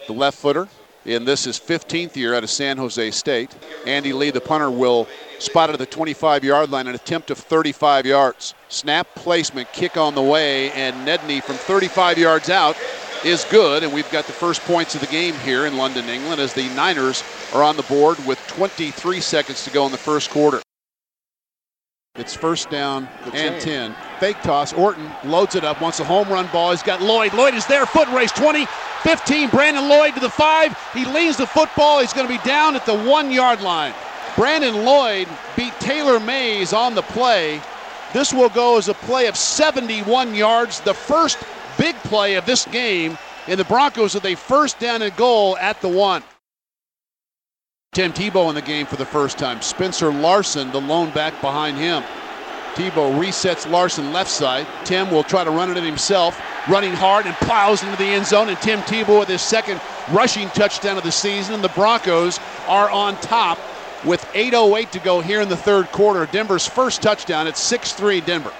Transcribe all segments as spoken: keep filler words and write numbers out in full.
The left footer in this is fifteenth year out of San Jose State. Andy Lee, the punter, will spot it at the twenty-five yard line, an attempt of thirty-five yards. Snap placement, kick on the way, and Nedney from thirty-five yards out is good, and we've got the first points of the game here in London, England, as the Niners are on the board with twenty-three seconds to go in the first quarter. It's first down and ten. Fake toss. Orton loads it up. Wants a home run ball. He's got Lloyd. Lloyd is there. Foot race. twenty, fifteen. Brandon Lloyd to the five. He leans the football. He's going to be down at the one yard line. Brandon Lloyd beat Taylor Mays on the play. This will go as a play of seventy-one yards. The first big play of this game in the Broncos with a first down and goal at the one. Tim Tebow in the game for the first time. Spencer Larson, the lone back behind him. Tebow resets Larson left side. Tim will try to run it in himself, running hard and plows into the end zone. And Tim Tebow with his second rushing touchdown of the season. And the Broncos are on top with eight oh eight to go here in the third quarter. Denver's first touchdown. It's six three Denver.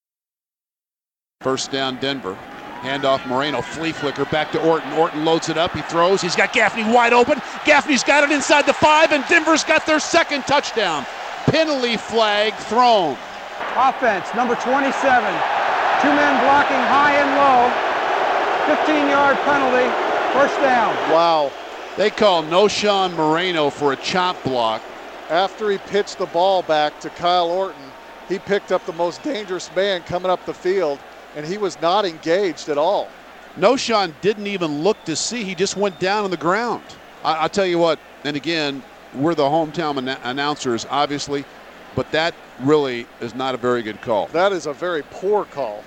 First down Denver. Handoff Moreno, flea flicker back to Orton. Orton loads it up, he throws, he's got Gaffney wide open. Gaffney's got it inside the five, and Denver's got their second touchdown. Penalty flag thrown. Offense, number twenty-seven. Two men blocking high and low. fifteen yard penalty, first down. Wow. They call Noshawn Moreno for a chop block. After he pitched the ball back to Kyle Orton, he picked up the most dangerous man coming up the field, and he was not engaged at all. Noshawn didn't even look to see. He just went down on the ground. I, I'll tell you what, and again, we're the hometown an- announcers, obviously, but that really is not a very good call. That is a very poor call.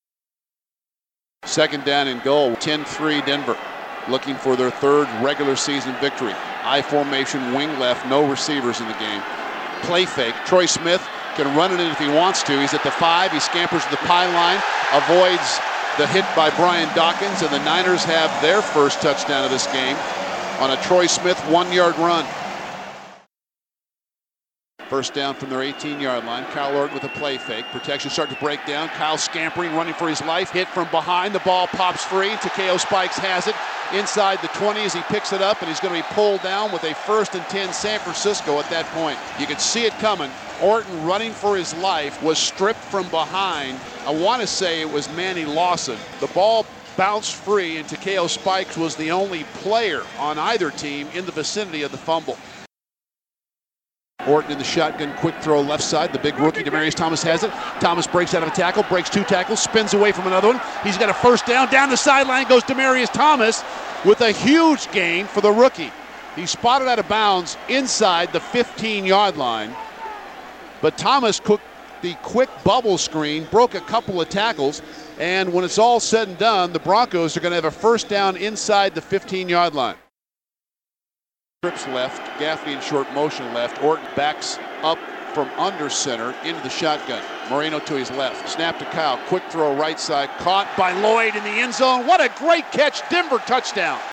Second down and goal, ten three Denver, looking for their third regular season victory. I formation, wing left, no receivers in the game. Play fake, Troy Smith can run it in if he wants to. He's at the five. He scampers to the pylon, avoids the hit by Brian Dawkins, and the Niners have their first touchdown of this game on a Troy Smith one-yard run. First down from their eighteen yard line. Kyle Orton with a play fake. Protection starting to break down. Kyle scampering, running for his life. Hit from behind. The ball pops free. Takeo Spikes has it inside the twenty as he picks it up, and he's going to be pulled down with a first and ten San Francisco at that point. You could see it coming. Orton, running for his life, was stripped from behind. I want to say it was Manny Lawson. The ball bounced free, and Takeo Spikes was the only player on either team in the vicinity of the fumble. Orton in the shotgun, quick throw left side. The big rookie, Demaryius Thomas, has it. Thomas breaks out of a tackle, breaks two tackles, spins away from another one. He's got a first down. Down the sideline goes Demaryius Thomas with a huge gain for the rookie. He's spotted out of bounds inside the fifteen yard line. But Thomas cooked the quick bubble screen, broke a couple of tackles, and when it's all said and done, the Broncos are going to have a first down inside the fifteen yard line. Trips left, Gaffney in short motion left. Orton backs up from under center into the shotgun. Moreno to his left. Snap to Kyle. Quick throw right side. Caught by Lloyd in the end zone. What a great catch. Denver touchdown.